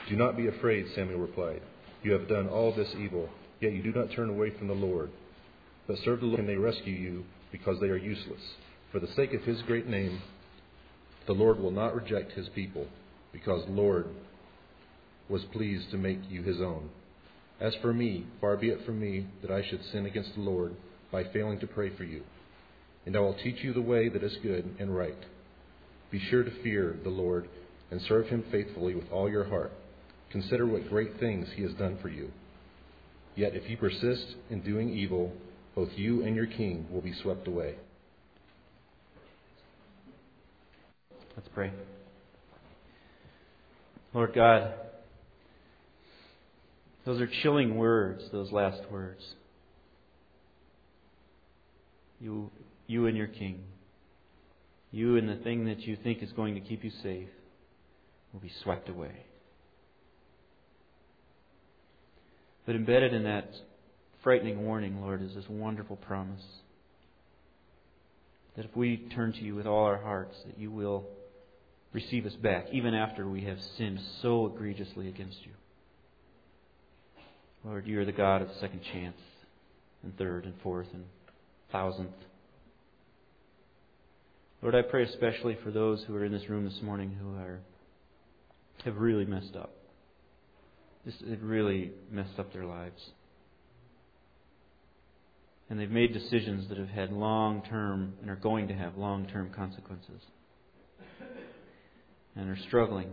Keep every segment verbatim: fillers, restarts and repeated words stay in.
"Do not be afraid," Samuel replied. "You have done all this evil, yet you do not turn away from the Lord. But serve the Lord, and they rescue you, because they are useless. For the sake of his great name, the Lord will not reject his people, because the Lord was pleased to make you his own. As for me, far be it from me that I should sin against the Lord by failing to pray for you. And I will teach you the way that is good and right. Be sure to fear the Lord and serve him faithfully with all your heart. Consider what great things he has done for you. Yet if you persist in doing evil, both you and your king will be swept away." Let's pray. Lord God, those are chilling words, those last words. You, you and your king, you and the thing that you think is going to keep you safe will be swept away. But embedded in that frightening warning, Lord, is this wonderful promise that if we turn to you with all our hearts, that you will receive us back, even after we have sinned so egregiously against you. Lord, you are the God of the second chance, and third, and fourth, and thousandth. Lord, I pray especially for those who are in this room this morning who are have really messed up. Just it really messed up their lives. And they've made decisions that have had long-term and are going to have long-term consequences. And are struggling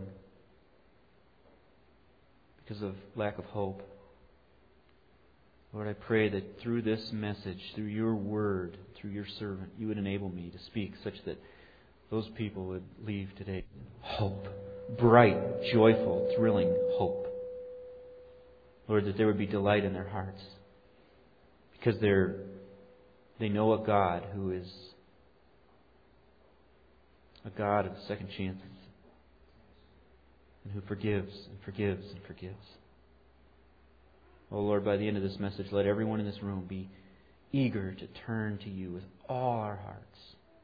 because of lack of hope. Lord, I pray that through this message, through your word, through your servant, you would enable me to speak such that those people would leave today hope. Bright, joyful, thrilling hope. Lord, that there would be delight in their hearts. Because they're they know a God who is a God of second chances. And who forgives and forgives and forgives. Oh Lord, by the end of this message, let everyone in this room be eager to turn to you with all our hearts.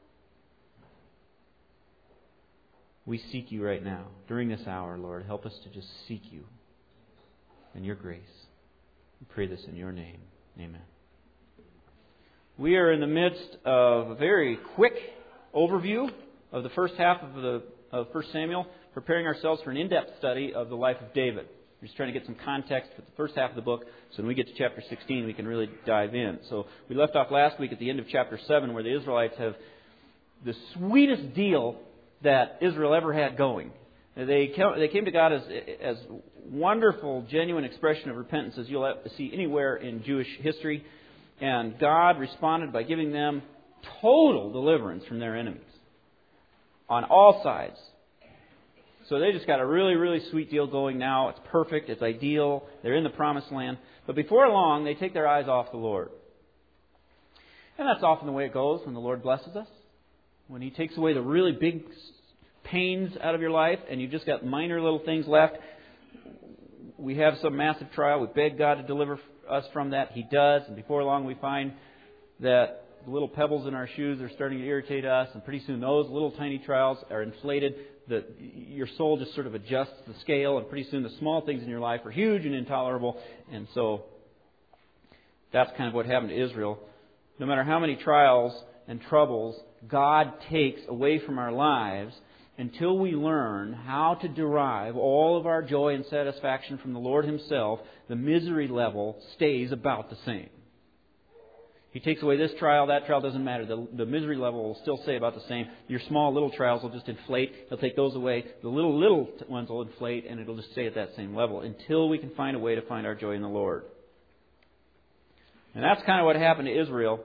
We seek you right now. During this hour, Lord, help us to just seek you in your grace. We pray this in your name. Amen. We are in the midst of a very quick overview of the first half of the of First Samuel, preparing ourselves for an in-depth study of the life of David. We're just trying to get some context for the first half of the book, so when we get to chapter sixteen, we can really dive in. So we left off last week at the end of chapter seven, where the Israelites have the sweetest deal that Israel ever had going. They came, they came to God as as wonderful, genuine expression of repentance as you'll see anywhere in Jewish history. And God responded by giving them total deliverance from their enemies on all sides. So they just got a really, really sweet deal going now. It's perfect. It's ideal. They're in the promised land. But before long, they take their eyes off the Lord. And that's often the way it goes when the Lord blesses us. When He takes away the really big pains out of your life and you've just got minor little things left. We have some massive trial. We beg God to deliver us from that. He does. And before long, we find that the little pebbles in our shoes are starting to irritate us. And pretty soon those little tiny trials are inflated. The, your soul just sort of adjusts the scale. And pretty soon the small things in your life are huge and intolerable. And so that's kind of what happened to Israel. No matter how many trials and troubles God takes away from our lives, until we learn how to derive all of our joy and satisfaction from the Lord Himself, the misery level stays about the same. He takes away this trial, that trial, doesn't matter. The, the misery level will still stay about the same. Your small little trials will just inflate. He'll take those away. The little, little ones will inflate, and it'll just stay at that same level until we can find a way to find our joy in the Lord. And that's kind of what happened to Israel.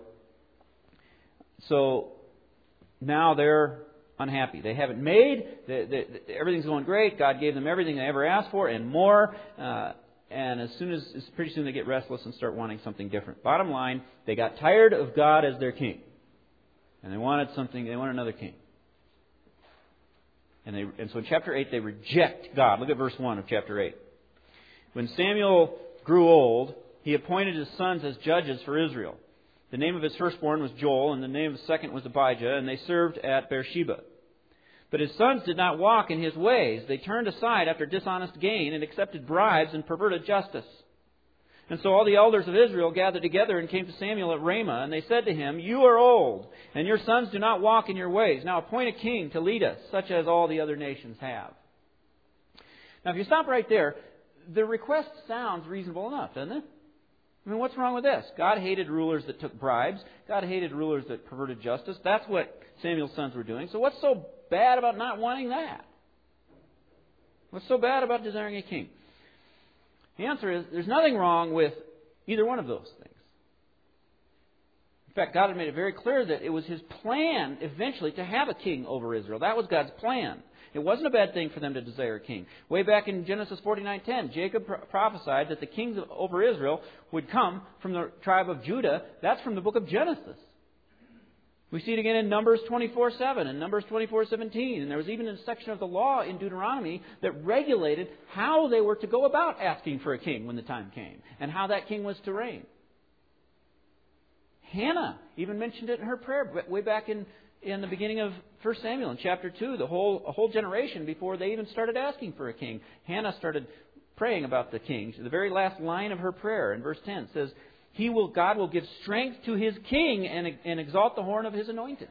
So now they're unhappy. They haven't made. They, they, everything's going great. God gave them everything they ever asked for and more. Uh, and as soon as, as pretty soon they get restless and start wanting something different. Bottom line, they got tired of God as their king, and they wanted something. They wanted another king. And they and so in chapter eight they reject God. Look at verse one of chapter eight. When Samuel grew old, he appointed his sons as judges for Israel. The name of his firstborn was Joel, and the name of the second was Abijah, and they served at Beersheba. But his sons did not walk in his ways. They turned aside after dishonest gain and accepted bribes and perverted justice. And so all the elders of Israel gathered together and came to Samuel at Ramah, and they said to him, "You are old, and your sons do not walk in your ways. Now appoint a king to lead us, such as all the other nations have." Now if you stop right there, the request sounds reasonable enough, doesn't it? I mean, what's wrong with this? God hated rulers that took bribes. God hated rulers that perverted justice. That's what Samuel's sons were doing. So what's so bad about not wanting that? What's so bad about desiring a king? The answer is, there's nothing wrong with either one of those things. In fact, God had made it very clear that it was His plan eventually to have a king over Israel. That was God's plan. It wasn't a bad thing for them to desire a king. Way back in Genesis forty-nine ten, Jacob pro- prophesied that the kings of, over Israel would come from the tribe of Judah. That's from the book of Genesis. We see it again in Numbers twenty-four seven and Numbers twenty-four seventeen. And there was even a section of the law in Deuteronomy that regulated how they were to go about asking for a king when the time came, and how that king was to reign. Hannah even mentioned it in her prayer way back in, in the beginning of First Samuel in chapter two. The whole, a whole generation before they even started asking for a king, Hannah started praying about the king. The very last line of her prayer in verse ten says, He will, God will give strength to His king and, and exalt the horn of His anointed.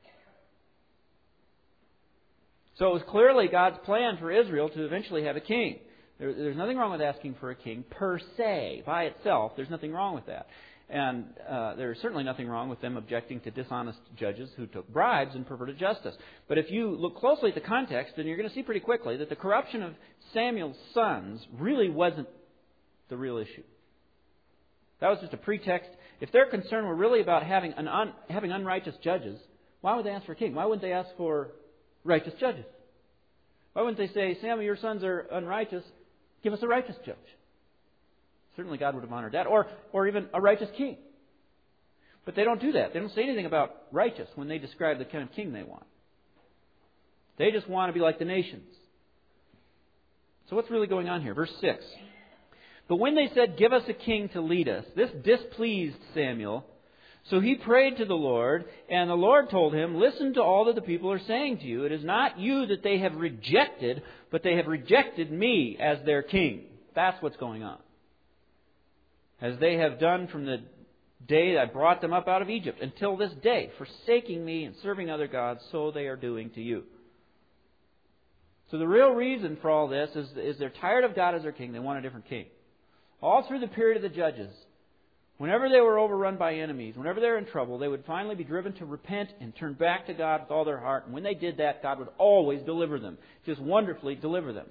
So it was clearly God's plan for Israel to eventually have a king. There, there's nothing wrong with asking for a king per se, by itself. There's nothing wrong with that. And uh, there's certainly nothing wrong with them objecting to dishonest judges who took bribes and perverted justice. But if you look closely at the context, then you're going to see pretty quickly that the corruption of Samuel's sons really wasn't the real issue. That was just a pretext. If their concern were really about having an un, having unrighteous judges, why would they ask for a king? Why wouldn't they ask for righteous judges? Why wouldn't they say, Samuel, your sons are unrighteous, give us a righteous judge? Certainly God would have honored that. Or, or even a righteous king. But they don't do that. They don't say anything about righteous when they describe the kind of king they want. They just want to be like the nations. So what's really going on here? Verse six. But when they said, "Give us a king to lead us," this displeased Samuel. So he prayed to the Lord, and the Lord told him, "Listen to all that the people are saying to you. It is not you that they have rejected, but they have rejected me as their king." That's what's going on. As they have done from the day I brought them up out of Egypt until this day, forsaking me and serving other gods, so they are doing to you. So the real reason for all this is, is they're tired of God as their king. They want a different king. All through the period of the judges, whenever they were overrun by enemies, whenever they were in trouble, they would finally be driven to repent and turn back to God with all their heart. And when they did that, God would always deliver them. Just wonderfully deliver them.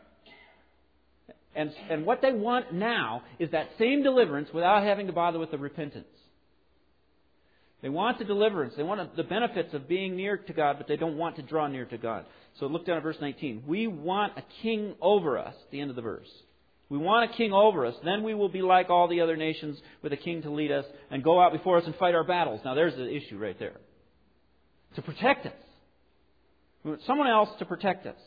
And, and what they want now is that same deliverance without having to bother with the repentance. They want the deliverance. They want the benefits of being near to God, but they don't want to draw near to God. So look down at verse nineteen. We want a king over us, at the end of the verse. We want a king over us. Then we will be like all the other nations with a king to lead us and go out before us and fight our battles. Now there's the issue right there. To protect us. We want someone else to protect us.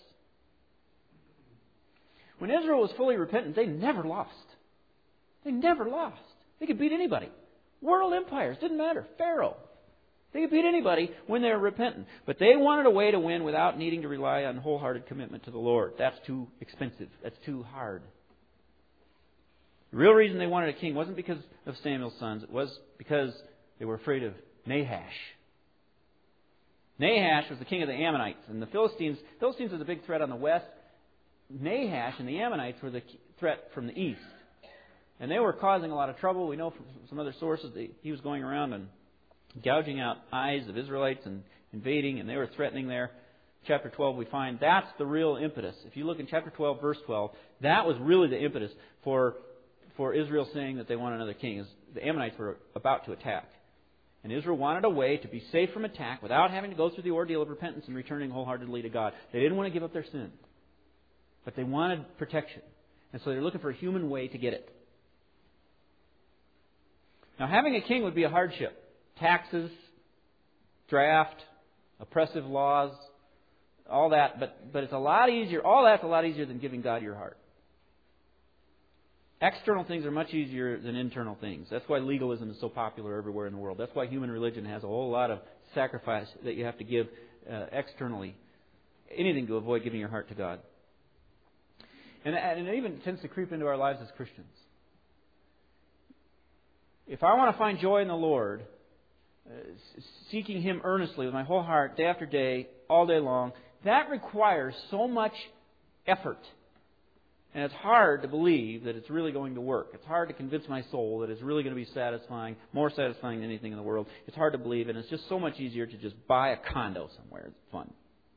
When Israel was fully repentant, they never lost. They never lost. They could beat anybody. World empires, didn't matter. Pharaoh. They could beat anybody when they were repentant. But they wanted a way to win without needing to rely on wholehearted commitment to the Lord. That's too expensive. That's too hard. The real reason they wanted a king wasn't because of Samuel's sons. It was because they were afraid of Nahash. Nahash was the king of the Ammonites. And the Philistines, Philistines was a big threat on the west. Nahash and the Ammonites were the threat from the east. And they were causing a lot of trouble. We know from some other sources that he was going around and gouging out eyes of Israelites and invading, and they were threatening there. Chapter twelve, we find that's the real impetus. If you look in chapter twelve, verse twelve, that was really the impetus for, for Israel saying that they want another king. Is the Ammonites were about to attack. And Israel wanted a way to be safe from attack without having to go through the ordeal of repentance and returning wholeheartedly to God. They didn't want to give up their sin. But they wanted protection. And so they're looking for a human way to get it. Now, having a king would be a hardship. Taxes, draft, oppressive laws, all that. But, but it's a lot easier. All that's a lot easier than giving God your heart. External things are much easier than internal things. That's why legalism is so popular everywhere in the world. That's why human religion has a whole lot of sacrifice that you have to give uh, externally anything to avoid giving your heart to God. And, and it even tends to creep into our lives as Christians. If I want to find joy in the Lord, uh, seeking Him earnestly with my whole heart, day after day, all day long, that requires so much effort. And it's hard to believe that it's really going to work. It's hard to convince my soul that it's really going to be satisfying, more satisfying than anything in the world. It's hard to believe, and it's just so much easier to just buy a condo somewhere. It's fun.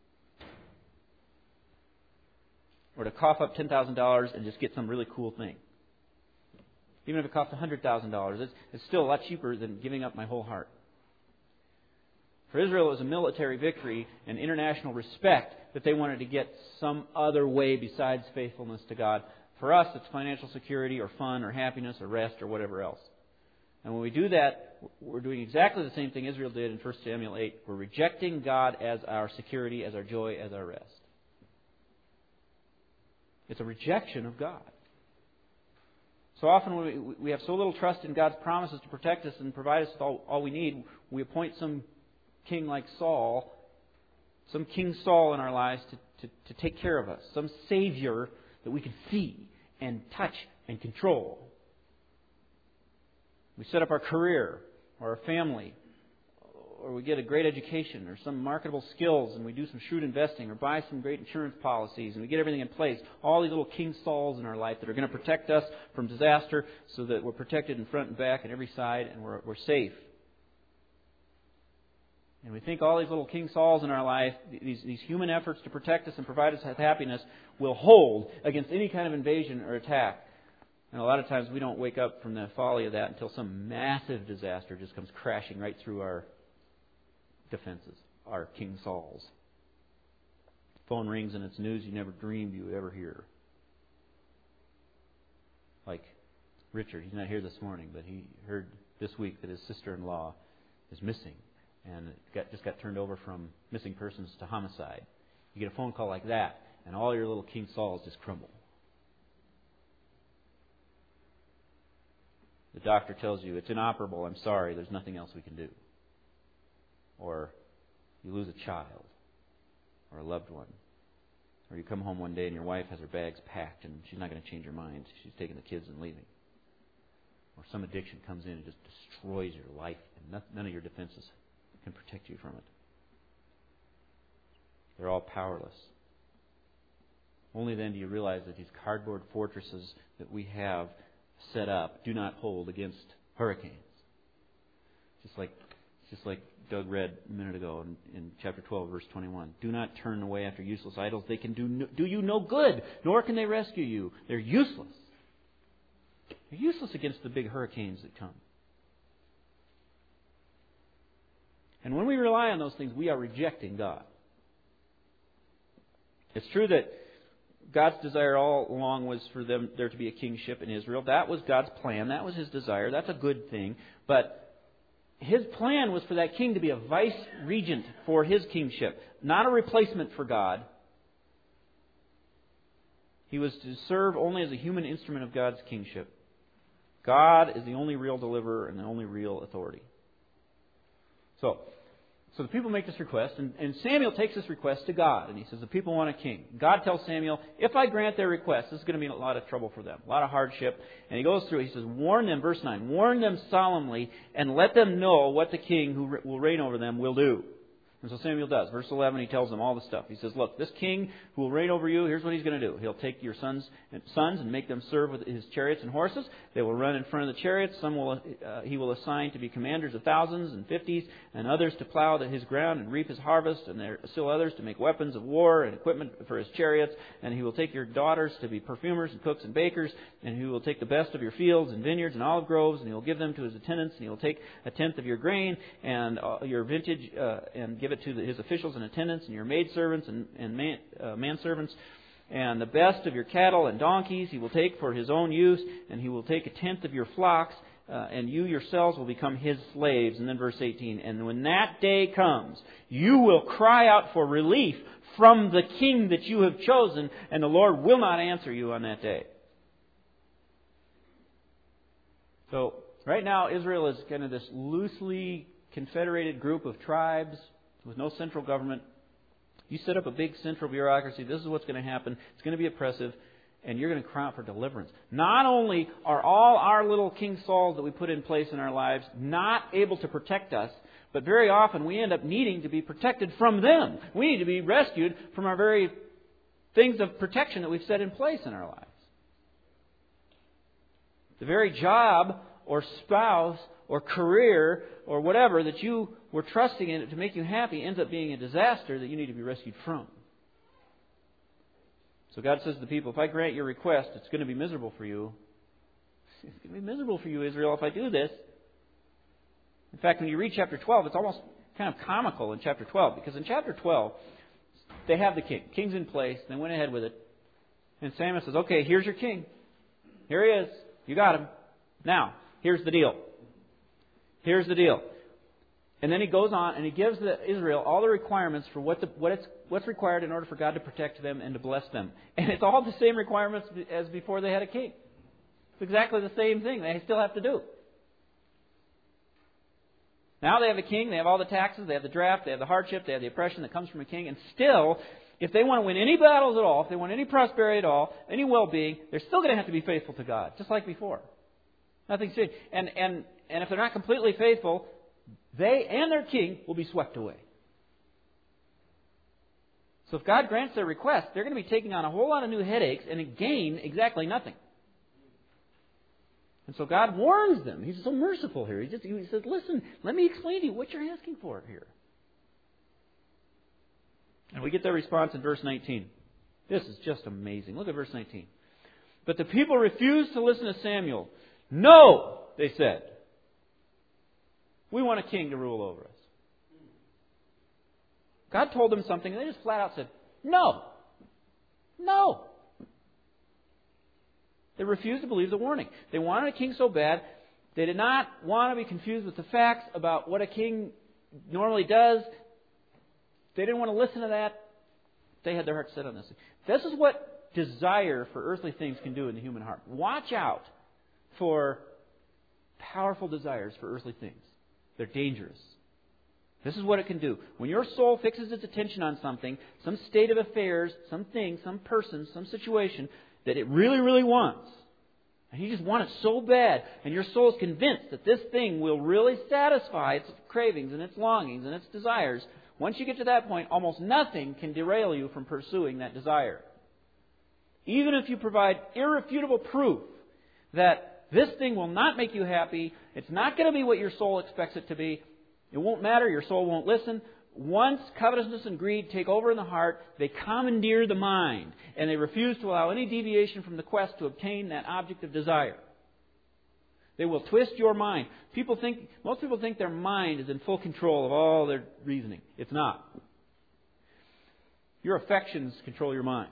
Or to cough up ten thousand dollars and just get some really cool thing. Even if it costs one hundred thousand dollars, it's, it's still a lot cheaper than giving up my whole heart. For Israel, it was a military victory and international respect that they wanted to get some other way besides faithfulness to God. For us, it's financial security or fun or happiness or rest or whatever else. And when we do that, we're doing exactly the same thing Israel did in First Samuel eight. We're rejecting God as our security, as our joy, as our rest. It's a rejection of God. So often when we, we have so little trust in God's promises to protect us and provide us with all, all we need, we appoint some king like Saul, some King Saul in our lives to, to, to take care of us, some Savior that we can see and touch and control. We set up our career or our family, or we get a great education or some marketable skills, and we do some shrewd investing or buy some great insurance policies, and we get everything in place. All these little King Sauls in our life that are going to protect us from disaster so that we're protected in front and back and every side, and we're, we're safe. And we think all these little King Sauls in our life, these, these human efforts to protect us and provide us with happiness, will hold against any kind of invasion or attack. And a lot of times we don't wake up from the folly of that until some massive disaster just comes crashing right through our defenses, our King Sauls. Phone rings and it's news you never dreamed you would ever hear. Like Richard, he's not here this morning, but he heard this week that his sister-in-law is missing. And it got, just got turned over from missing persons to homicide. You get a phone call like that, and all your little King Sauls just crumble. The doctor tells you, it's inoperable, I'm sorry, there's nothing else we can do. Or you lose a child, or a loved one. Or you come home one day and your wife has her bags packed, and she's not going to change her mind. She's taking the kids and leaving. Or some addiction comes in and just destroys your life, and none of your defenses can protect you from it. They're all powerless. Only then do you realize that these cardboard fortresses that we have set up do not hold against hurricanes. Just like, just like Doug read a minute ago in, in chapter twelve, verse twenty-one. Do not turn away after useless idols. They can do no, do you no good, nor can they rescue you. They're useless. They're useless against the big hurricanes that come. And when we rely on those things, we are rejecting God. It's true that God's desire all along was for them there to be a kingship in Israel. That was God's plan. That was His desire. That's a good thing. But His plan was for that king to be a vice-regent for His kingship, not a replacement for God. He was to serve only as a human instrument of God's kingship. God is the only real deliverer and the only real authority. So, so the people make this request, and, and Samuel takes this request to God, and he says, the people want a king. God tells Samuel, if I grant their request, this is going to mean a lot of trouble for them, a lot of hardship. And he goes through, he says, warn them, verse nine, warn them solemnly, and let them know what the king who will reign over them will do. And so Samuel does. Verse eleven, he tells them all the stuff. He says, look, this king who will reign over you, here's what he's going to do. He'll take your sons and sons and make them serve with his chariots and horses. They will run in front of the chariots. Some will uh, he will assign to be commanders of thousands and fifties, and others to plow his ground and reap his harvest, and there are still others to make weapons of war and equipment for his chariots. And he will take your daughters to be perfumers and cooks and bakers, and he will take the best of your fields and vineyards and olive groves, and he will give them to his attendants, and he will take a tenth of your grain and uh, your vintage uh, and give it to the, his officials and attendants and your maidservants and, and man, uh, manservants, and the best of your cattle and donkeys he will take for his own use, and he will take a tenth of your flocks, uh, and you yourselves will become his slaves. And then verse eighteen, and when that day comes, you will cry out for relief from the king that you have chosen, and the Lord will not answer you on that day. So, right now, Israel is kind of this loosely confederated group of tribes with no central government. You set up a big central bureaucracy. This is what's going to happen. It's going to be oppressive. And you're going to cry out for deliverance. Not only are all our little King Sauls that we put in place in our lives not able to protect us, but very often we end up needing to be protected from them. We need to be rescued from our very things of protection that we've set in place in our lives. The very job or spouse or career or whatever that you were trusting in to make you happy ends up being a disaster that you need to be rescued from. So God says to the people, if I grant your request, it's going to be miserable for you. It's going to be miserable for you, Israel, if I do this. In fact, when you read chapter twelve, it's almost kind of comical in chapter twelve, because in chapter twelve, they have the king. King's in place. They went ahead with it. And Samuel says, okay, here's your king. Here he is. You got him. Now, here's the deal. Here's the deal. And then he goes on and he gives the Israel all the requirements for what the, what it's, what's required in order for God to protect them and to bless them. And it's all the same requirements as before they had a king. It's exactly the same thing they still have to do. Now they have a king, they have all the taxes, they have the draft, they have the hardship, they have the oppression that comes from a king. And still, if they want to win any battles at all, if they want any prosperity at all, any well-being, they're still going to have to be faithful to God, just like before. Nothing's changed. And, and, and if they're not completely faithful, they and their king will be swept away. So if God grants their request, they're going to be taking on a whole lot of new headaches and gain exactly nothing. And so God warns them. He's so merciful here. He just he says, listen, let me explain to you what you're asking for here. And we get their response in verse nineteen. This is just amazing. Look at verse nineteen. But the people refused to listen to Samuel. No, they said. We want a king to rule over us. God told them something, and they just flat out said, no. No. They refused to believe the warning. They wanted a king so bad. They did not want to be confused with the facts about what a king normally does. They didn't want to listen to that. They had their hearts set on this. This is what desire for earthly things can do in the human heart. Watch out for powerful desires for earthly things. They're dangerous. This is what it can do. When your soul fixes its attention on something, some state of affairs, something, some person, some situation that it really, really wants, and you just want it so bad, and your soul is convinced that this thing will really satisfy its cravings and its longings and its desires, once you get to that point, almost nothing can derail you from pursuing that desire. Even if you provide irrefutable proof that this thing will not make you happy, it's not going to be what your soul expects it to be, it won't matter, your soul won't listen. Once covetousness and greed take over in the heart, they commandeer the mind, and they refuse to allow any deviation from the quest to obtain that object of desire. They will twist your mind. People think, most people think their mind is in full control of all their reasoning. It's not. Your affections control your mind.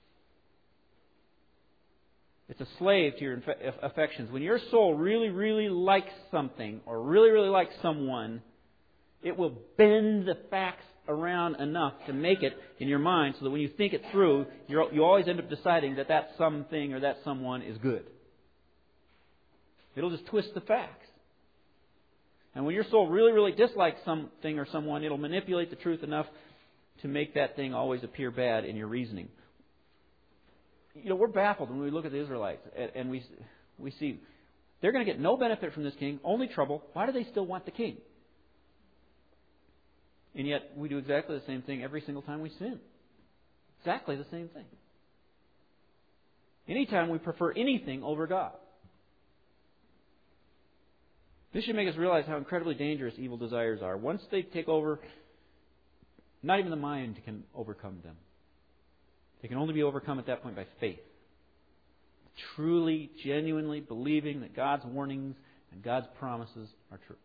It's a slave to your affections. When your soul really, really likes something or really, really likes someone, it will bend the facts around enough to make it in your mind so that when you think it through, you're, you always end up deciding that that something or that someone is good. It'll just twist the facts. And when your soul really, really dislikes something or someone, it'll manipulate the truth enough to make that thing always appear bad in your reasoning. You know, we're baffled when we look at the Israelites and we we see they're going to get no benefit from this king, only trouble. Why do they still want the king? And yet we do exactly the same thing every single time we sin. Exactly the same thing. Anytime we prefer anything over God. This should make us realize how incredibly dangerous evil desires are. Once they take over, not even the mind can overcome them. They can only be overcome at that point by faith. Truly, genuinely believing that God's warnings and God's promises are true.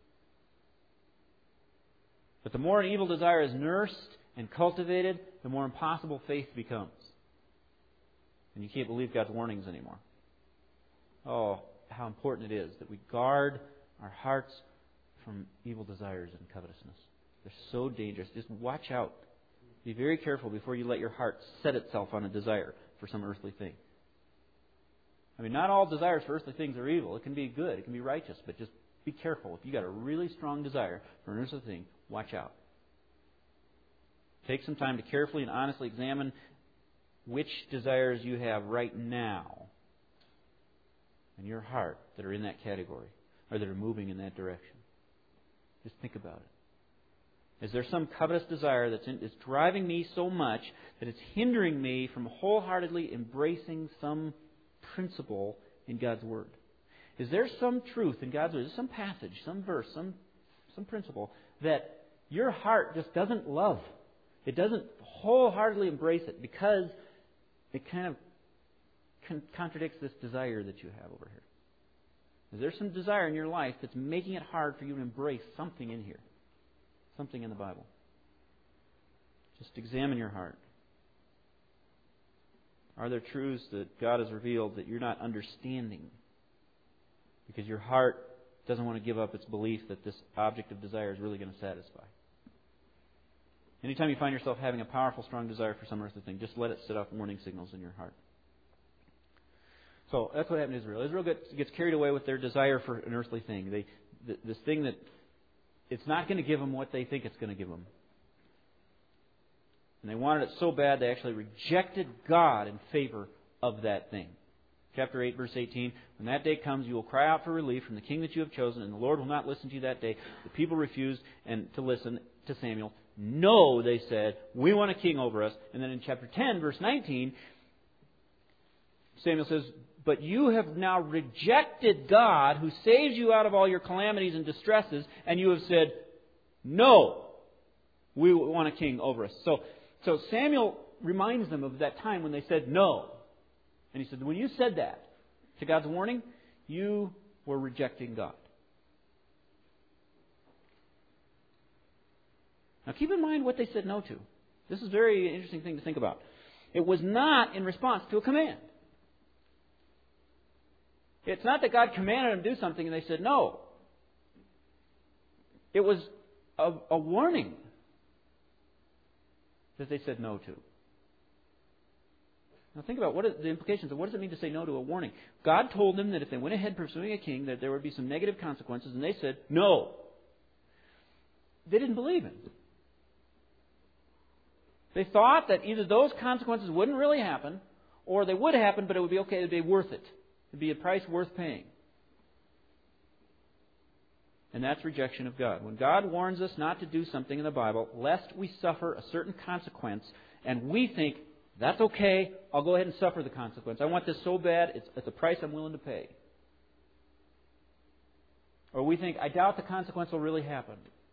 But the more an evil desire is nursed and cultivated, the more impossible faith becomes. And you can't believe God's warnings anymore. Oh, how important it is that we guard our hearts from evil desires and covetousness. They're so dangerous. Just watch out. Be very careful before you let your heart set itself on a desire for some earthly thing. I mean, not all desires for earthly things are evil. It can be good. It can be righteous. But just be careful. If you've got a really strong desire for an earthly thing, watch out. Take some time to carefully and honestly examine which desires you have right now in your heart that are in that category or that are moving in that direction. Just think about it. Is there some covetous desire that's, in, that's driving me so much that it's hindering me from wholeheartedly embracing some principle in God's Word? Is there some truth in God's Word, some passage, some verse, some some principle that your heart just doesn't love? It doesn't wholeheartedly embrace it because it kind of con- contradicts this desire that you have over here. Is there some desire in your life that's making it hard for you to embrace something in here? Something in the Bible? Just examine your heart. Are there truths that God has revealed that you're not understanding because your heart doesn't want to give up its belief that this object of desire is really going to satisfy? Anytime you find yourself having a powerful, strong desire for some earthly thing, just let it set off warning signals in your heart. So that's what happened to Israel. Israel gets, gets carried away with their desire for an earthly thing. They, th- this thing that it's not going to give them what they think it's going to give them. And they wanted it so bad they actually rejected God in favor of that thing. Chapter eight, verse eighteen, when that day comes, you will cry out for relief from the king that you have chosen, and the Lord will not listen to you that day. The people refused and to listen to Samuel. No, they said, we want a king over us. And then in chapter ten, verse nineteen, Samuel says, but you have now rejected God who saves you out of all your calamities and distresses, and you have said, no, we want a king over us. So, so Samuel reminds them of that time when they said no. And he said, when you said that to God's warning, you were rejecting God. Now keep in mind what they said no to. This is a very interesting thing to think about. It was not in response to a command. It's not that God commanded them to do something and they said no. It was a, a warning that they said no to. Now think about what are the implications of what does it mean to say no to a warning. God told them that if they went ahead pursuing a king, that there would be some negative consequences, and they said no. They didn't believe him. They thought that either those consequences wouldn't really happen, or they would happen, but it would be okay, it would be worth it. It would be a price worth paying. And that's rejection of God. When God warns us not to do something in the Bible, lest we suffer a certain consequence, and we think, that's okay, I'll go ahead and suffer the consequence. I want this so bad, it's, it's a price I'm willing to pay. Or we think, I doubt the consequence will really happen.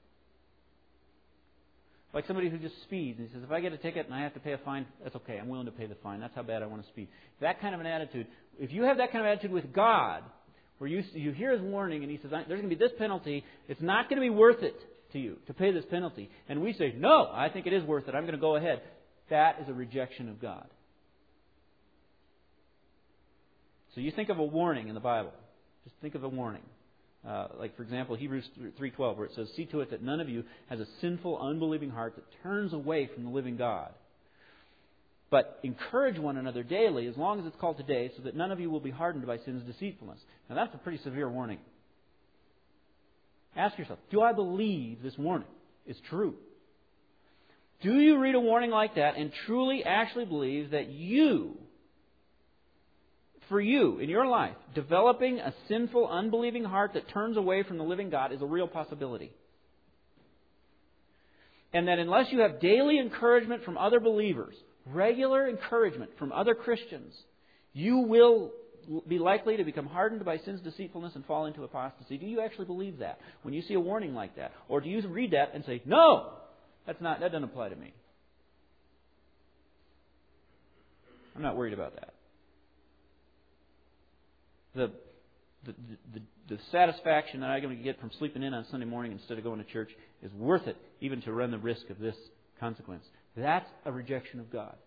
Like somebody who just speeds and he says, if I get a ticket and I have to pay a fine, that's okay, I'm willing to pay the fine. That's how bad I want to speed. That kind of an attitude. If you have that kind of attitude with God, where you, you hear His warning and He says, there's going to be this penalty, it's not going to be worth it to you to pay this penalty. And we say, no, I think it is worth it, I'm going to go ahead. That is a rejection of God. So you think of a warning in the Bible. Just think of a warning. Uh, like, for example, Hebrews three twelve, where it says, see to it that none of you has a sinful, unbelieving heart that turns away from the living God. But encourage one another daily, as long as it's called today, so that none of you will be hardened by sin's deceitfulness. Now, that's a pretty severe warning. Ask yourself, do I believe this warning is true? Do you read a warning like that and truly actually believe that you, for you, in your life, developing a sinful, unbelieving heart that turns away from the living God is a real possibility? And that unless you have daily encouragement from other believers, regular encouragement from other Christians, you will be likely to become hardened by sin's deceitfulness and fall into apostasy. Do you actually believe that when you see a warning like that? Or do you read that and say, no, that's not, that doesn't apply to me. I'm not worried about that. The, the, the, the satisfaction that I'm going to get from sleeping in on Sunday morning instead of going to church is worth it, even to run the risk of this consequence. That's a rejection of God.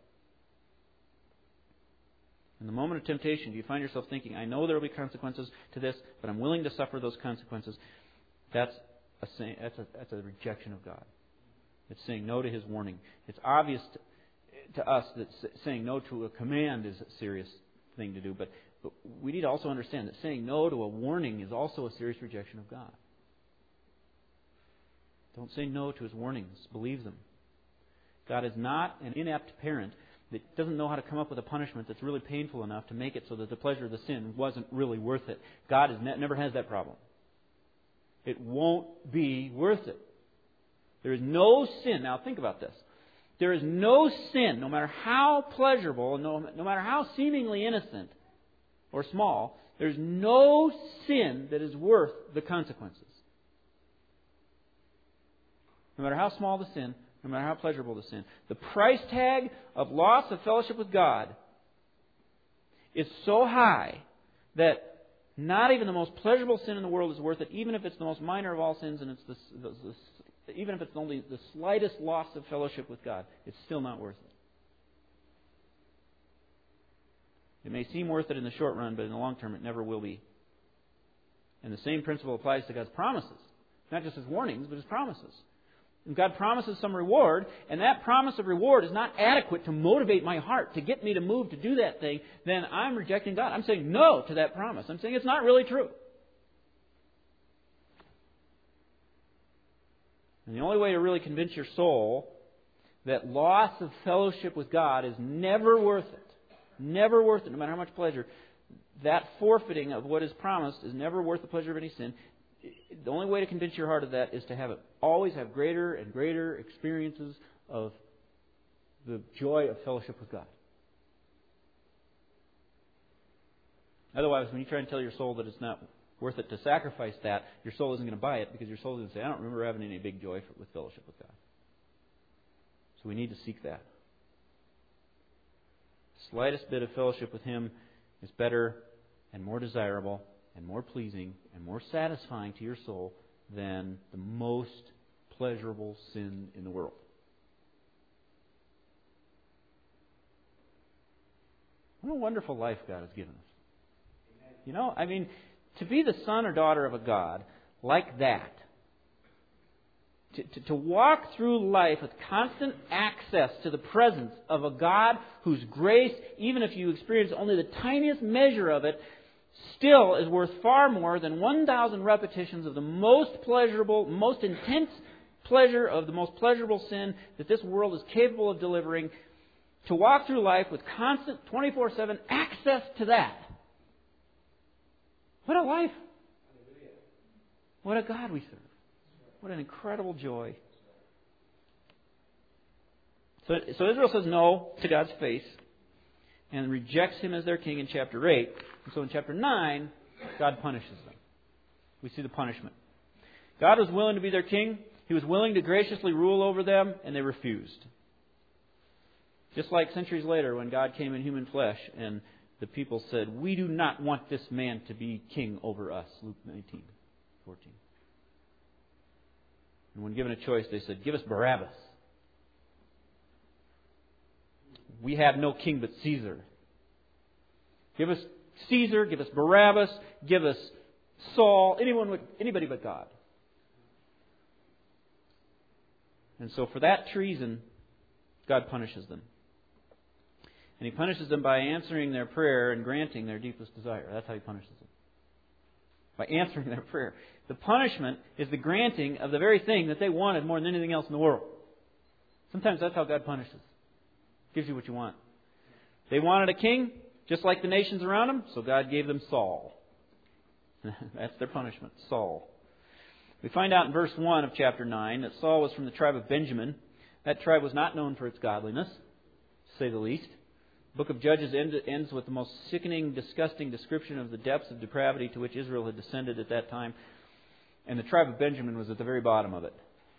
In the moment of temptation, do you find yourself thinking, I know there will be consequences to this, but I'm willing to suffer those consequences? That's a, that's a, that's a rejection of God. It's saying no to His warning. It's obvious to, to us that saying no to a command is a serious thing to do, but, but we need to also understand that saying no to a warning is also a serious rejection of God. Don't say no to His warnings. Believe them. God is not an inept parent that doesn't know how to come up with a punishment that's really painful enough to make it so that the pleasure of the sin wasn't really worth it. God is ne- never has that problem. It won't be worth it. There is no sin. Now think about this. There is no sin, no matter how pleasurable, and no, no matter how seemingly innocent or small, there's no sin that is worth the consequences. No matter how small the sin, no matter how pleasurable the sin. The price tag of loss of fellowship with God is so high that not even the most pleasurable sin in the world is worth it, even if it's the most minor of all sins and it's the, the, the, even if it's only the slightest loss of fellowship with God. It's still not worth it. It may seem worth it in the short run, but in the long term it never will be. And the same principle applies to God's promises. Not just His warnings, but His promises. And God promises some reward, and that promise of reward is not adequate to motivate my heart, to get me to move to do that thing, then I'm rejecting God. I'm saying no to that promise. I'm saying it's not really true. And the only way to really convince your soul that loss of fellowship with God is never worth it, never worth it, no matter how much pleasure, that forfeiting of what is promised is never worth the pleasure of any sin. The only way to convince your heart of that is to have it always have greater and greater experiences of the joy of fellowship with God. Otherwise, when you try and tell your soul that it's not worth it to sacrifice that, your soul isn't going to buy it because your soul is going to say, I don't remember having any big joy with fellowship with God. So we need to seek that. The slightest bit of fellowship with Him is better and more desirable and more pleasing and more satisfying to your soul than the most pleasurable sin in the world. What a wonderful life God has given us. You know, I mean, to be the son or daughter of a God like that, to, to, to walk through life with constant access to the presence of a God whose grace, even if you experience only the tiniest measure of it, still is worth far more than one thousand repetitions of the most pleasurable, most intense pleasure of the most pleasurable sin that this world is capable of delivering. To walk through life with constant twenty-four seven access to that. What a life. What a God we serve. What an incredible joy. So, so Israel says no to God's face and rejects Him as their king in chapter eight. And so in chapter nine, God punishes them. We see the punishment. God was willing to be their king. He was willing to graciously rule over them, and they refused. Just like centuries later when God came in human flesh and the people said, we do not want this man to be king over us. Luke nineteen fourteen. And when given a choice, they said, give us Barabbas. We have no king but Caesar. Give us Caesar, give us Barabbas, give us Saul, anyone, anybody but God. And so for that treason, God punishes them. And He punishes them by answering their prayer and granting their deepest desire. That's how He punishes them. By answering their prayer. The punishment is the granting of the very thing that they wanted more than anything else in the world. Sometimes that's how God punishes. Gives you what you want. They wanted a king, just like the nations around them, so God gave them Saul. That's their punishment, Saul. We find out in verse one of chapter nine that Saul was from the tribe of Benjamin. That tribe was not known for its godliness, to say the least. The book of Judges ends with the most sickening, disgusting description of the depths of depravity to which Israel had descended at that time. And the tribe of Benjamin was at the very bottom of it.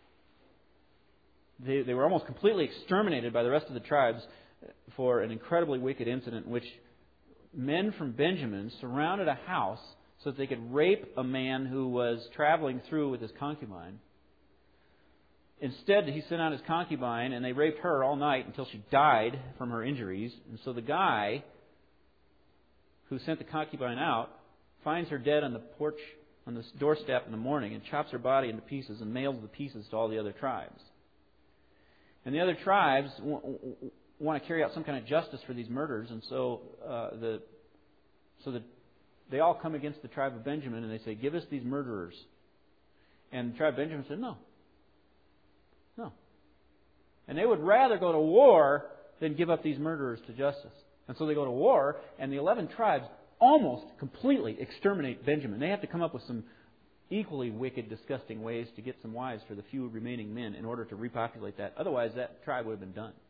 They, they were almost completely exterminated by the rest of the tribes for an incredibly wicked incident in which men from Benjamin surrounded a house so that they could rape a man who was traveling through with his concubine. Instead, he sent out his concubine, and they raped her all night until she died from her injuries. And so the guy who sent the concubine out finds her dead on the porch, on the doorstep in the morning, and chops her body into pieces and mails the pieces to all the other tribes. And the other tribes w- w- want to carry out some kind of justice for these murders, and so uh, the so the, they all come against the tribe of Benjamin, and they say, "Give us these murderers." And the tribe of Benjamin said, "No, no, And they would rather go to war than give up these murderers to justice. And so they go to war, and the eleven tribes almost completely exterminate Benjamin. They have to come up with some equally wicked, disgusting ways to get some wives for the few remaining men in order to repopulate that. Otherwise, that tribe would have been done.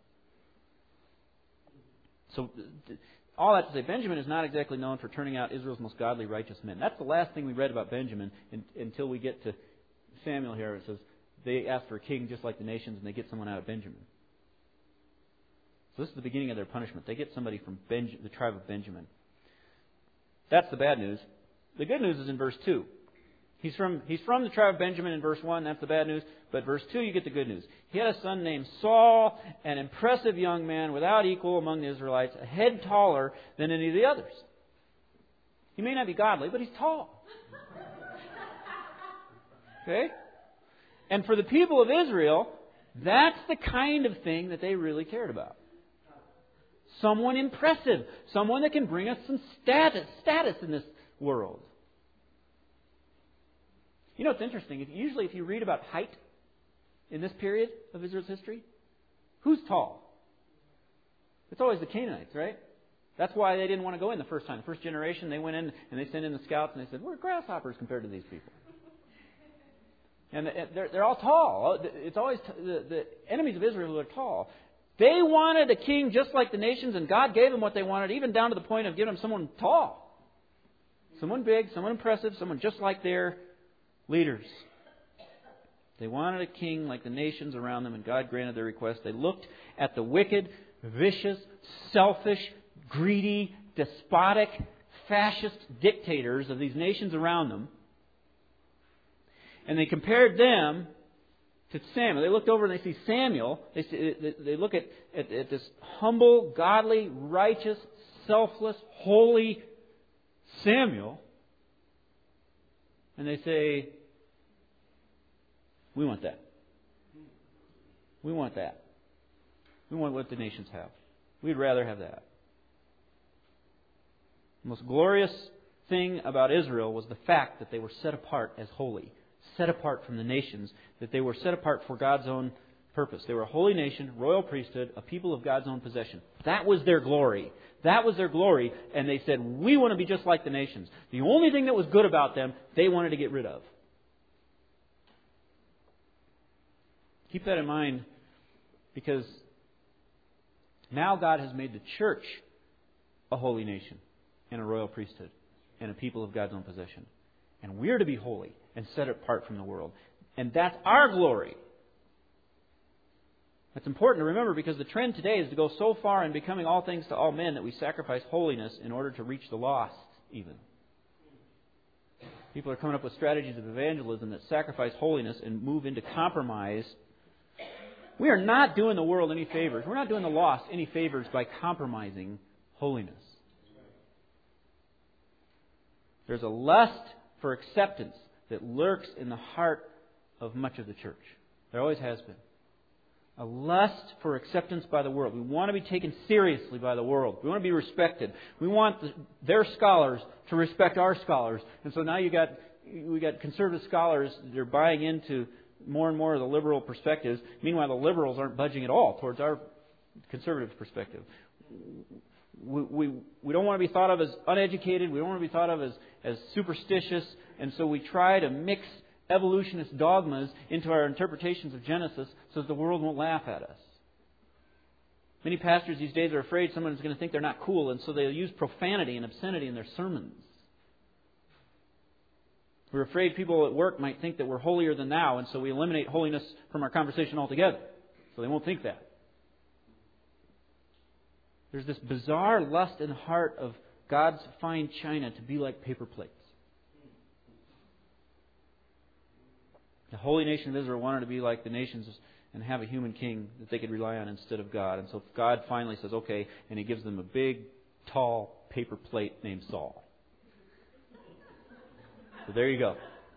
So, all that to say, Benjamin is not exactly known for turning out Israel's most godly, righteous men. That's the last thing we read about Benjamin in, until we get to Samuel here. It says they ask for a king just like the nations, and they get someone out of Benjamin. So this is the beginning of their punishment. They get somebody from Benj- the tribe of Benjamin. That's the bad news. The good news is in verse two. He's from, he's from the tribe of Benjamin in verse one. That's the bad news. But verse two, you get the good news. He had a son named Saul, an impressive young man without equal among the Israelites, a head taller than any of the others. He may not be godly, but he's tall. Okay? And for the people of Israel, that's the kind of thing that they really cared about. Someone impressive. Someone that can bring us some status, status in this world. You know, it's interesting. If, usually if you read about height in this period of Israel's history, who's tall? It's always the Canaanites, right? That's why they didn't want to go in the first time. The first generation, they went in and they sent in the scouts and they said, we're grasshoppers compared to these people. And they're, they're all tall. It's always t- the, the enemies of Israel who are tall. They wanted a king just like the nations, and God gave them what they wanted, even down to the point of giving them someone tall. Someone big, someone impressive, someone just like their leaders. They wanted a king like the nations around them, and God granted their request. They looked at the wicked, vicious, selfish, greedy, despotic, fascist dictators of these nations around them, and they compared them to Samuel. They looked over and they see Samuel. They, see, they look at, at, at this humble, godly, righteous, selfless, holy Samuel, and they say, we want that. We want that. We want what the nations have. We'd rather have that. The most glorious thing about Israel was the fact that they were set apart as holy, set apart from the nations, that they were set apart for God's own purpose. They were a holy nation, royal priesthood, a people of God's own possession. That was their glory. That was their glory, and they said, we want to be just like the nations. The only thing that was good about them, they wanted to get rid of. Keep that in mind, because now God has made the church a holy nation and a royal priesthood and a people of God's own possession. And we're to be holy and set apart from the world. And that's our glory. That's important to remember, because the trend today is to go so far in becoming all things to all men that we sacrifice holiness in order to reach the lost, even. People are coming up with strategies of evangelism that sacrifice holiness and move into compromise. We are not doing the world any favors. We're not doing the lost any favors by compromising holiness. There's a lust for acceptance that lurks in the heart of much of the church. There always has been. A lust for acceptance by the world. We want to be taken seriously by the world. We want to be respected. We want the, their scholars to respect our scholars. And so now you got we got conservative scholars that are buying into more and more of the liberal perspectives. Meanwhile, the liberals aren't budging at all towards our conservative perspective. We, we, we don't want to be thought of as uneducated. We don't want to be thought of as, as superstitious. And so we try to mix evolutionist dogmas into our interpretations of Genesis so that the world won't laugh at us. Many pastors these days are afraid someone's going to think they're not cool, and so they'll use profanity and obscenity in their sermons. We're afraid people at work might think that we're holier than thou, and so we eliminate holiness from our conversation altogether, so they won't think that. There's this bizarre lust in the heart of God's fine china to be like paper plates. The holy nation of Israel wanted to be like the nations and have a human king that they could rely on instead of God. And so God finally says, okay, and He gives them a big, tall paper plate named Saul. So there you go.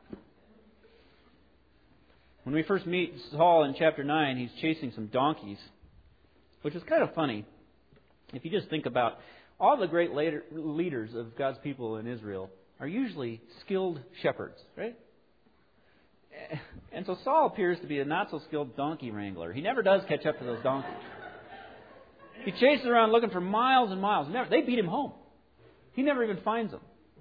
When we first meet Saul in chapter nine, he's chasing some donkeys, which is kind of funny. If you just think about all the great later leaders of God's people in Israel are usually skilled shepherds, right? And so Saul appears to be a not-so-skilled donkey wrangler. He never does catch up to those donkeys. He chases around looking for miles and miles. Never, they beat him home. He never even finds them.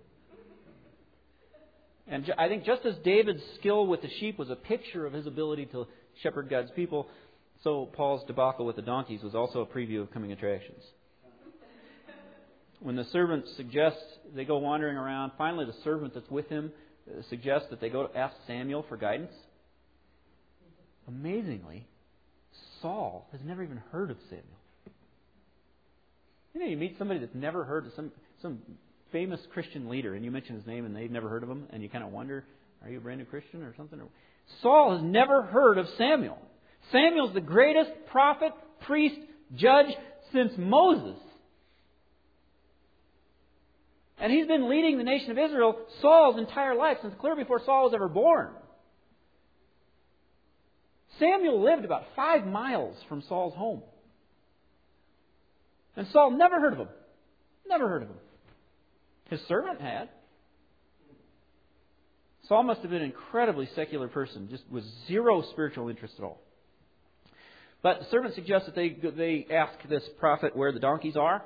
And I think just as David's skill with the sheep was a picture of his ability to shepherd God's people, so Paul's debacle with the donkeys was also a preview of coming attractions. When the servant suggests they go wandering around, finally the servant that's with him suggests that they go to ask Samuel for guidance. Amazingly, Saul has never even heard of Samuel. You know, you meet somebody that's never heard of some some famous Christian leader, and you mention his name, and they've never heard of him, and you kind of wonder, are you a brand new Christian or something? Saul has never heard of Samuel. Samuel's the greatest prophet, priest, judge since Moses. And he's been leading the nation of Israel Saul's entire life, since clear before Saul was ever born. Samuel lived about five miles from Saul's home. And Saul never heard of him. Never heard of him. His servant had. Saul must have been an incredibly secular person, just with zero spiritual interest at all. But the servant suggests that they, they ask this prophet where the donkeys are.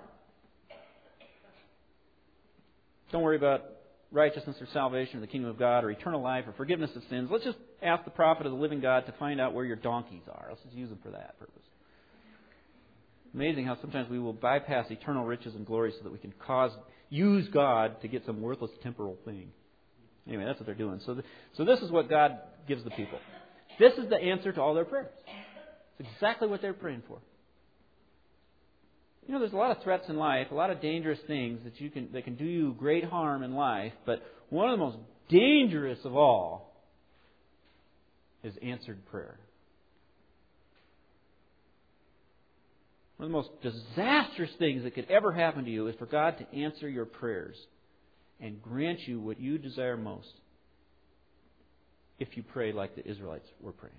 Don't worry about righteousness or salvation or the kingdom of God or eternal life or forgiveness of sins. Let's just ask the prophet of the living God to find out where your donkeys are. Let's just use them for that purpose. Amazing how sometimes we will bypass eternal riches and glory so that we can cause use God to get some worthless temporal thing. Anyway, that's what they're doing. So, the, so this is what God gives the people. This is the answer to all their prayers. It's exactly what they're praying for. You know, there's a lot of threats in life, a lot of dangerous things that you can that can do you great harm in life, but one of the most dangerous of all is answered prayer. One of the most disastrous things that could ever happen to you is for God to answer your prayers and grant you what you desire most if you pray like the Israelites were praying.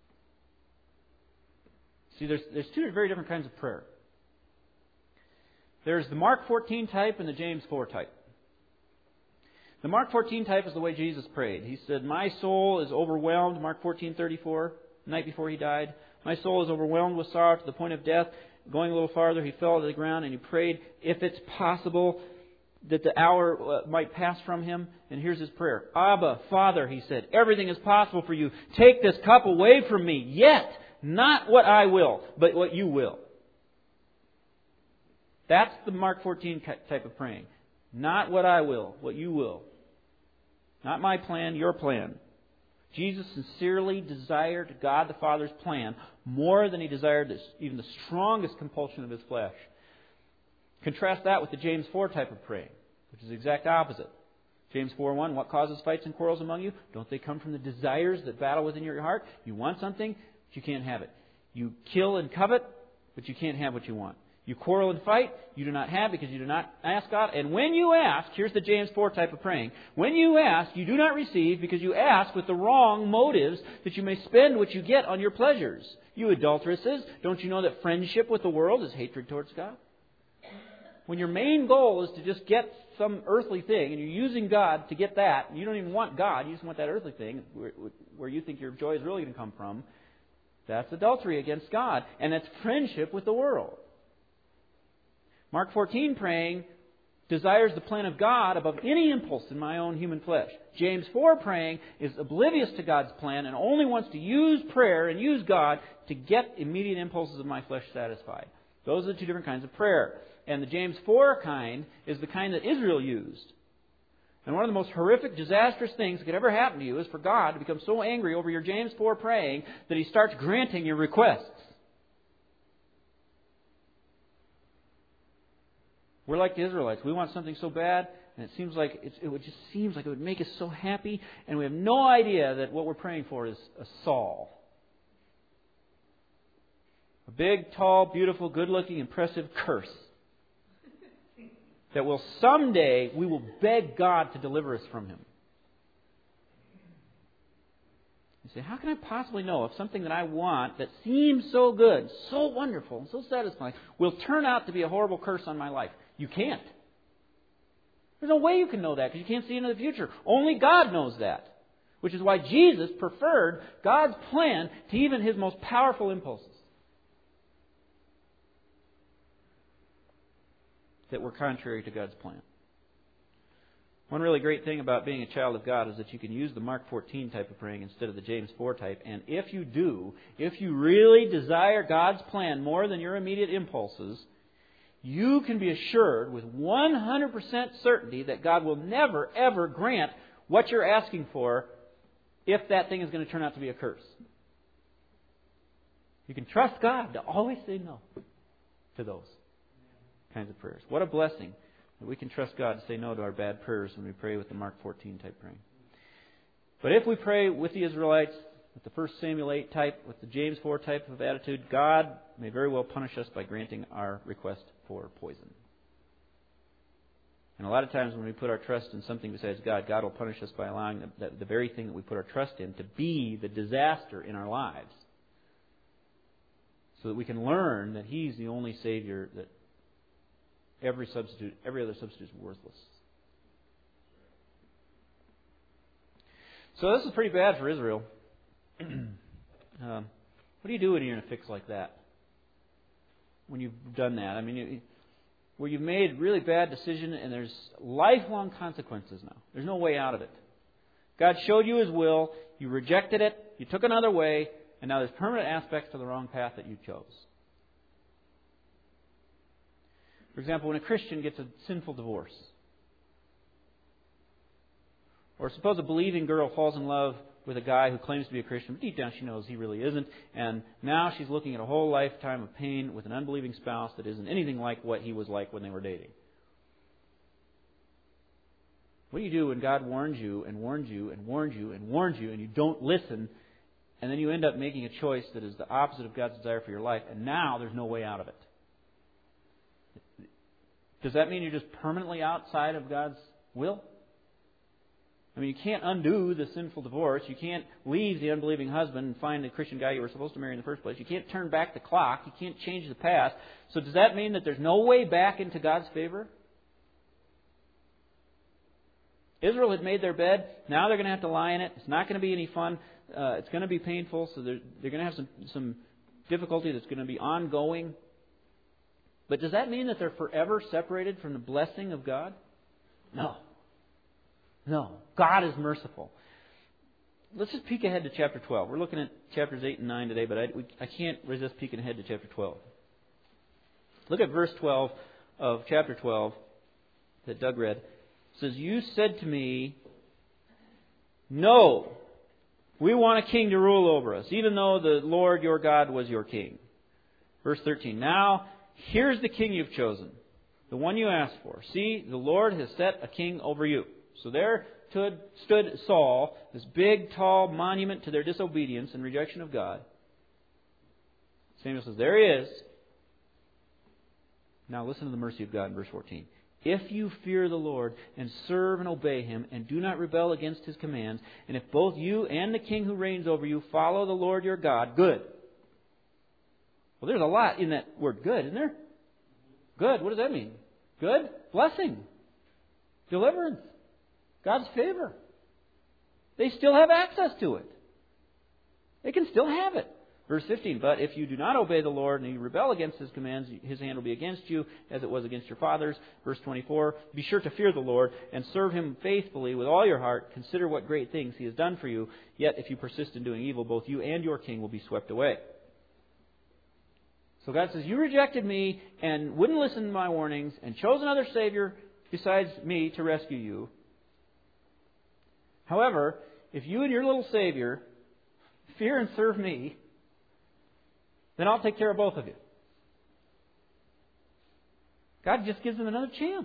See, there's, there's two very different kinds of prayer. There's the Mark fourteen type and the James four type. The Mark fourteen type is the way Jesus prayed. He said, "My soul is overwhelmed," Mark fourteen thirty-four, the night before he died. "My soul is overwhelmed with sorrow to the point of death." Going a little farther, he fell to the ground and he prayed, if it's possible, that the hour might pass from him. And here's his prayer. "Abba, Father," he said, "everything is possible for you. Take this cup away from me. Yet, not what I will, but what you will." That's the Mark fourteen type of praying. Not what I will, what you will. Not my plan, your plan. Jesus sincerely desired God the Father's plan more than he desired this, even the strongest compulsion of his flesh. Contrast that with the James four type of praying, which is the exact opposite. James four one, "What causes fights and quarrels among you? Don't they come from the desires that battle within your heart? You want something, but you can't have it. You kill and covet, but you can't have what you want. You quarrel and fight, you do not have because you do not ask God. And when you ask," here's the James four type of praying, "when you ask, you do not receive because you ask with the wrong motives, that you may spend what you get on your pleasures. You adulteresses, don't you know that friendship with the world is hatred towards God?" When your main goal is to just get some earthly thing, and you're using God to get that, and you don't even want God, you just want that earthly thing, where, where you think your joy is really going to come from, that's adultery against God, and that's friendship with the world. Mark fourteen praying desires the plan of God above any impulse in my own human flesh. James four praying is oblivious to God's plan and only wants to use prayer and use God to get immediate impulses of my flesh satisfied. Those are the two different kinds of prayer. And the James four kind is the kind that Israel used. And one of the most horrific, disastrous things that could ever happen to you is for God to become so angry over your James four praying that He starts granting your requests. We're like the Israelites. We want something so bad, and it seems like it's, it would just seems like it would make us so happy, and we have no idea that what we're praying for is a Saul. A big, tall, beautiful, good-looking, impressive curse that will someday we will beg God to deliver us from him. You say, how can I possibly know if something that I want that seems so good, so wonderful, and so satisfying will turn out to be a horrible curse on my life? You can't. There's no way you can know that because you can't see into the future. Only God knows that. Which is why Jesus preferred God's plan to even His most powerful impulses that were contrary to God's plan. One really great thing about being a child of God is that you can use the Mark fourteen type of praying instead of the James four type. And if you do, if you really desire God's plan more than your immediate impulses, you can be assured with one hundred percent certainty that God will never, ever grant what you're asking for if that thing is going to turn out to be a curse. You can trust God to always say no to those kinds of prayers. What a blessing that we can trust God to say no to our bad prayers when we pray with the Mark fourteen type praying. But if we pray with the Israelites, with the First Samuel eight type, with the James four type of attitude, God may very well punish us by granting our request for poison. And a lot of times when we put our trust in something besides God, God will punish us by allowing the, the, the very thing that we put our trust in to be the disaster in our lives, so that we can learn that He's the only Savior, that every substitute, every other substitute is worthless. So this is pretty bad for Israel. um, what do you do when you're in a fix like that? When you've done that? I mean, you, where you've made a really bad decision and there's lifelong consequences now. There's no way out of it. God showed you His will, you rejected it, you took another way, and now there's permanent aspects to the wrong path that you chose. For example, when a Christian gets a sinful divorce, or suppose a believing girl falls in love with a guy who claims to be a Christian, but deep down she knows he really isn't, and now she's looking at a whole lifetime of pain with an unbelieving spouse that isn't anything like what he was like when they were dating. What do you do when God warns you and warns you and warns you and warns you and you don't listen, and then you end up making a choice that is the opposite of God's desire for your life, and now there's no way out of it? Does that mean you're just permanently outside of God's will? I mean, you can't undo the sinful divorce. You can't leave the unbelieving husband and find the Christian guy you were supposed to marry in the first place. You can't turn back the clock. You can't change the past. So does that mean that there's no way back into God's favor? Israel had made their bed. Now they're going to have to lie in it. It's not going to be any fun. Uh, it's going to be painful. So they're, they're going to have some, some difficulty that's going to be ongoing. But does that mean that they're forever separated from the blessing of God? No. No. God is merciful. Let's just peek ahead to chapter twelve. We're looking at chapters eight and nine today, but I, we, I can't resist peeking ahead to chapter twelve. Look at verse twelve of chapter twelve that Doug read. It says, "You said to me, 'No, we want a king to rule over us, even though the Lord your God was your king.'" Verse thirteen, "Now, here's the king you've chosen, the one you asked for. See, the Lord has set a king over you." So there stood, stood Saul, this big, tall monument to their disobedience and rejection of God. Samuel says, "There he is." Now listen to the mercy of God in verse fourteen. "If you fear the Lord and serve and obey Him and do not rebel against His commands, and if both you and the king who reigns over you follow the Lord your God," good. Well, there's a lot in that word good, isn't there? Good. What does that mean? Good? Blessing. Deliverance. God's favor. They still have access to it. They can still have it. Verse fifteen, "But if you do not obey the Lord and you rebel against His commands, His hand will be against you as it was against your fathers." Verse twenty-four, "Be sure to fear the Lord and serve Him faithfully with all your heart. Consider what great things He has done for you. Yet if you persist in doing evil, both you and your king will be swept away." So God says, you rejected me and wouldn't listen to my warnings and chose another Savior besides me to rescue you. However, if you and your little Savior fear and serve me, then I'll take care of both of you. God just gives them another chance.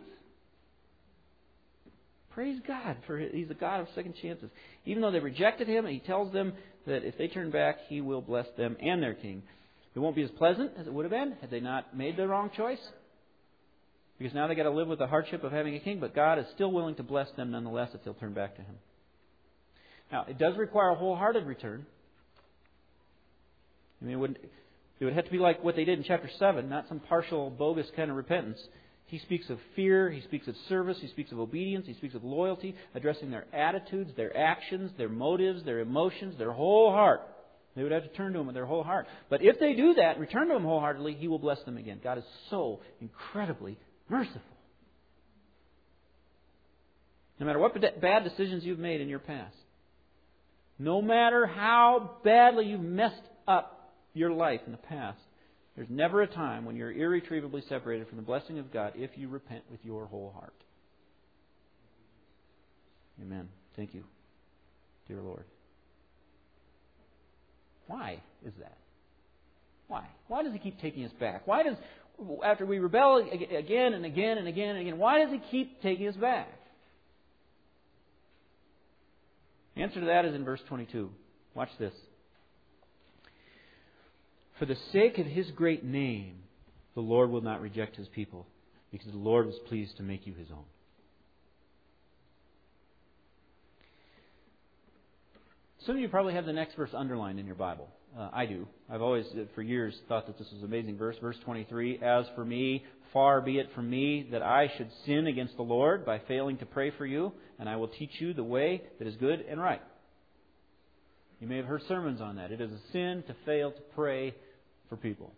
Praise God, for He's a God of second chances. Even though they rejected Him, He tells them that if they turn back, He will bless them and their king. It won't be as pleasant as it would have been had they not made the wrong choice, because now they've got to live with the hardship of having a king, but God is still willing to bless them nonetheless if they'll turn back to Him. Now, it does require a wholehearted return. I mean, it would, it would have to be like what they did in chapter seven, not some partial, bogus kind of repentance. He speaks of fear, he speaks of service, he speaks of obedience, he speaks of loyalty, addressing their attitudes, their actions, their motives, their emotions, their whole heart. They would have to turn to Him with their whole heart. But if they do that, return to Him wholeheartedly, He will bless them again. God is so incredibly merciful. No matter what bad decisions you've made in your past, no matter how badly you've messed up your life in the past, there's never a time when you're irretrievably separated from the blessing of God if you repent with your whole heart. Amen. Thank you, dear Lord. Why is that? Why? Why does He keep taking us back? Why does, after we rebel again and again and again and again, why does He keep taking us back? The answer to that is in verse twenty-two. Watch this. For the sake of His great name, the Lord will not reject His people, because the Lord was pleased to make you His own. Some of you probably have the next verse underlined in your Bible. Uh, I do. I've always, for years, thought that this was an amazing verse. Verse twenty-three, As for me, far be it from me that I should sin against the Lord by failing to pray for you, and I will teach you the way that is good and right. You may have heard sermons on that. It is a sin to fail to pray for people.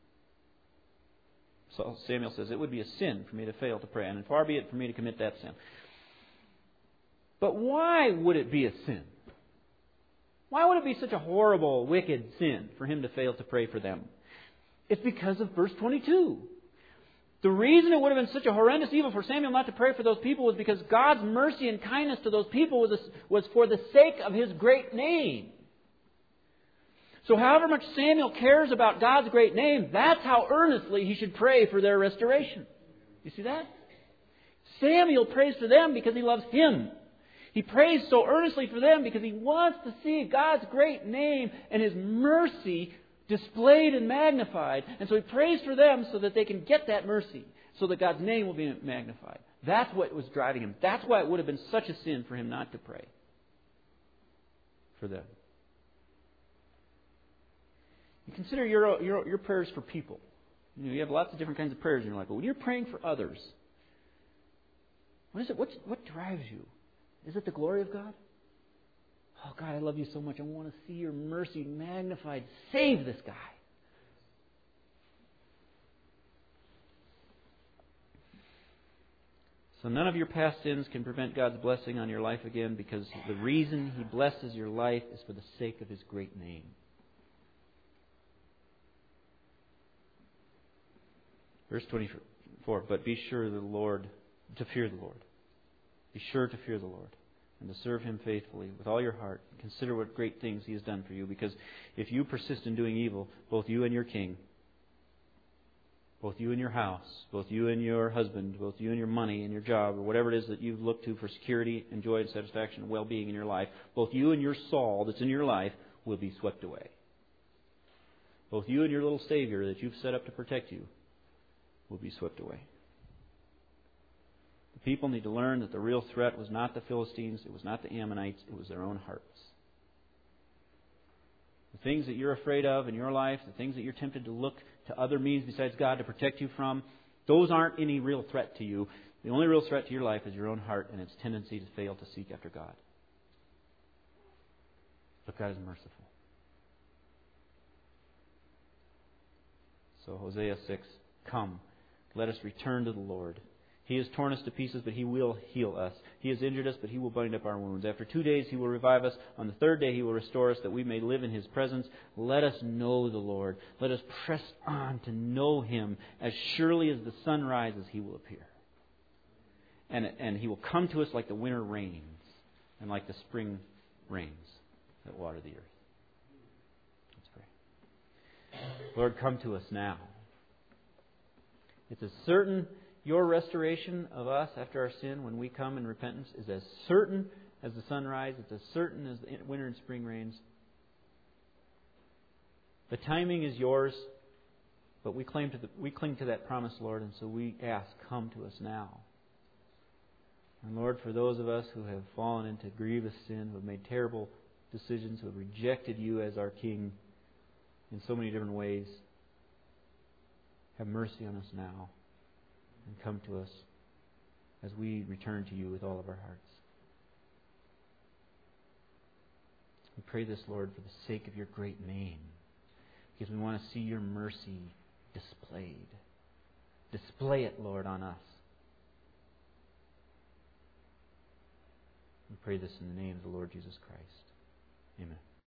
So Samuel says, it would be a sin for me to fail to pray, and far be it from me to commit that sin. But why would it be a sin? Why would it be such a horrible, wicked sin for him to fail to pray for them? It's because of verse twenty-two. The reason it would have been such a horrendous evil for Samuel not to pray for those people was because God's mercy and kindness to those people was, was for the sake of His great name. So however much Samuel cares about God's great name, that's how earnestly he should pray for their restoration. You see that? Samuel prays for them because he loves Him. He prays so earnestly for them because he wants to see God's great name and His mercy displayed and magnified. And so he prays for them so that they can get that mercy, so that God's name will be magnified. That's what was driving him. That's why it would have been such a sin for him not to pray for them. You consider your, your, your prayers for people. You know, you have lots of different kinds of prayers in your life, but when you're praying for others, what is it? What's, what drives you? Is it the glory of God? Oh, God, I love you so much. I want to see your mercy magnified. Save this guy. So none of your past sins can prevent God's blessing on your life again, because the reason He blesses your life is for the sake of His great name. Verse twenty-four, but be sure the Lord, to fear the Lord. Be sure to fear the Lord and to serve Him faithfully with all your heart. Consider what great things He has done for you, because if you persist in doing evil, both you and your king, both you and your house, both you and your husband, both you and your money and your job, or whatever it is that you look to for security and joy and satisfaction and well-being in your life, both you and your Saul that's in your life will be swept away. Both you and your little Savior that you've set up to protect you will be swept away. The people need to learn that the real threat was not the Philistines, it was not the Ammonites, it was their own hearts. The things that you're afraid of in your life, the things that you're tempted to look to other means besides God to protect you from, those aren't any real threat to you. The only real threat to your life is your own heart and its tendency to fail to seek after God. But God is merciful. So Hosea six, come, let us return to the Lord. He has torn us to pieces, but He will heal us. He has injured us, but He will bind up our wounds. After two days He will revive us. On the third day He will restore us, that we may live in His presence. Let us know the Lord. Let us press on to know Him. As surely as the sun rises, He will appear. And, and He will come to us like the winter rains and like the spring rains that water the earth. Let's pray. Lord, come to us now. It's as certain... Your restoration of us after our sin when we come in repentance is as certain as the sunrise. It's as certain as the winter and spring rains. The timing is yours, but we claim to the, we cling to that promise, Lord, and so we ask, come to us now. And Lord, for those of us who have fallen into grievous sin, who have made terrible decisions, who have rejected You as our King in so many different ways, have mercy on us now. and come to us as we return to you with all of our hearts. We pray this, Lord, for the sake of your great name, because we want to see your mercy displayed. Display it, Lord, on us. We pray this in the name of the Lord Jesus Christ. Amen.